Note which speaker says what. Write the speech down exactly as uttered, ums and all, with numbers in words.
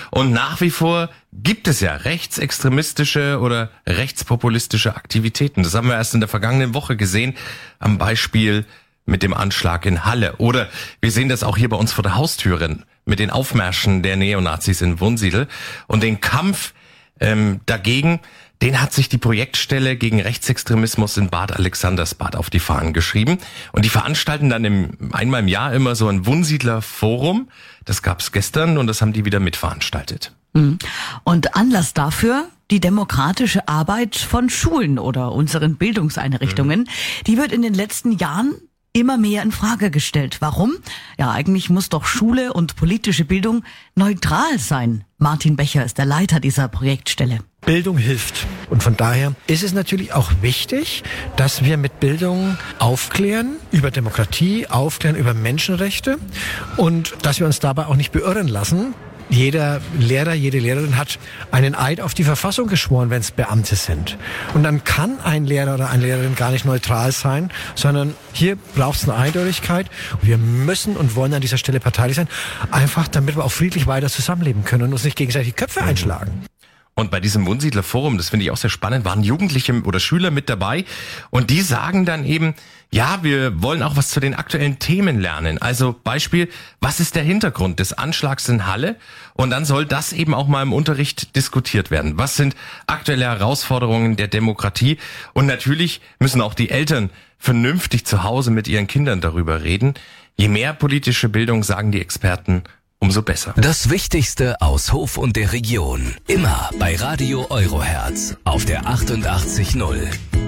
Speaker 1: Und nach wie vor gibt es ja rechtsextremistische oder rechtspopulistische Aktivitäten. Das haben wir erst in der vergangenen Woche gesehen, am Beispiel mit dem Anschlag in Halle. Oder wir sehen das auch hier bei uns vor der Haustüre mit den Aufmärschen der Neonazis in Wunsiedel. Und den Kampf ähm, dagegen, den hat sich die Projektstelle gegen Rechtsextremismus in Bad Alexandersbad auf die Fahnen geschrieben. Und die veranstalten dann im, einmal im Jahr immer so ein Wunsiedler Forum. Das gab's gestern und das haben die wieder mitveranstaltet.
Speaker 2: Und Anlass dafür die demokratische Arbeit von Schulen oder unseren Bildungseinrichtungen. Mhm. Die wird in den letzten Jahren immer mehr in Frage gestellt. Warum? Ja, eigentlich muss doch Schule und politische Bildung neutral sein. Martin Becher ist der Leiter dieser Projektstelle.
Speaker 3: Bildung hilft. Und von daher ist es natürlich auch wichtig, dass wir mit Bildung aufklären über Demokratie, aufklären über Menschenrechte und dass wir uns dabei auch nicht beirren lassen. Jeder Lehrer, jede Lehrerin hat einen Eid auf die Verfassung geschworen, wenn es Beamte sind. Und dann kann ein Lehrer oder eine Lehrerin gar nicht neutral sein, sondern hier braucht es eine Eindeutigkeit. Wir müssen und wollen an dieser Stelle parteilich sein, einfach damit wir auch friedlich weiter zusammenleben können und uns nicht gegenseitig die Köpfe einschlagen.
Speaker 1: Und bei diesem Wunsiedler Forum, das finde ich auch sehr spannend, waren Jugendliche oder Schüler mit dabei und die sagen dann eben, ja, wir wollen auch was zu den aktuellen Themen lernen. Also Beispiel, was ist der Hintergrund des Anschlags in Halle? Und dann soll das eben auch mal im Unterricht diskutiert werden. Was sind aktuelle Herausforderungen der Demokratie? Und natürlich müssen auch die Eltern vernünftig zu Hause mit ihren Kindern darüber reden. Je mehr politische Bildung, sagen die Experten, umso besser.
Speaker 4: Das Wichtigste aus Hof und der Region. Immer bei Radio Eurohertz auf der achtundachtzig Komma null.